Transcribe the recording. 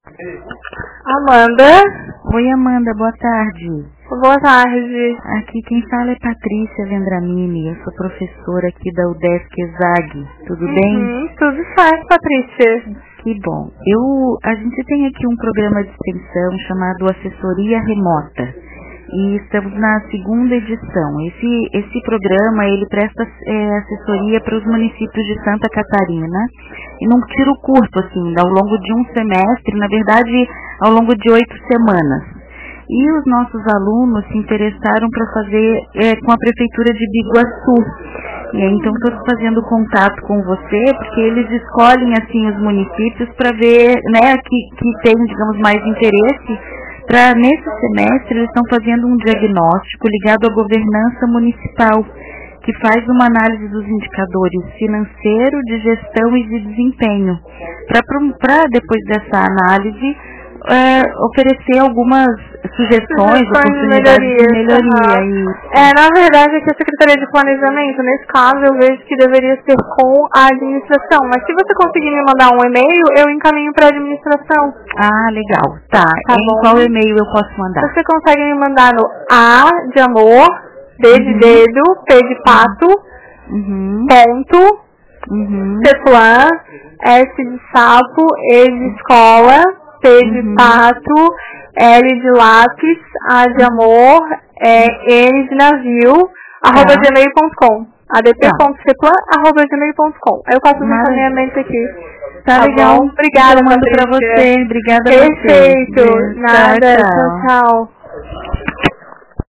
Amanda. Oi, Amanda, boa tarde. Boa tarde. Aqui quem fala é Patrícia Vendramini, eu sou professora aqui da UDESC ESAG, tudo bem? Tudo certo, Patrícia. Que bom. A gente tem aqui um programa de extensão chamado Assessoria Remota e estamos na segunda edição. Esse programa, ele presta assessoria para os municípios de Santa Catarina e num tiro curto, assim, ao longo de um semestre, na verdade, ao longo de 8 semanas. E os nossos alunos se interessaram para fazer com a Prefeitura de Biguaçu. E aí, então, estou fazendo contato com você, porque eles escolhem, assim, os municípios para ver, né, que tem, digamos, mais interesse. Nesse semestre, eles estão fazendo um diagnóstico ligado à governança municipal, que faz uma análise dos indicadores financeiro, de gestão e de desempenho. Para depois dessa análise, oferecer algumas sugestões oportunidades de melhoria. Na verdade, aqui a Secretaria de Planejamento, nesse caso, eu vejo que deveria ser com a administração. Mas se você conseguir me mandar um e-mail, eu encaminho para a administração. Ah, legal. Tá em qual e-mail eu posso mandar? Você consegue me mandar no A de amor, D de dedo, P de pato, ponto, Ceplan, S de sapo, E de escola, P de pato, L de lápis, A de amor, N de navio, @gmail.com. adp.ceplan@gmail.com. Aí eu faço o encaminhamento aqui. Tá legal. Bom? Obrigada, Patrícia. Pra você. Obrigada a você. Perfeito. Nada. Tchau.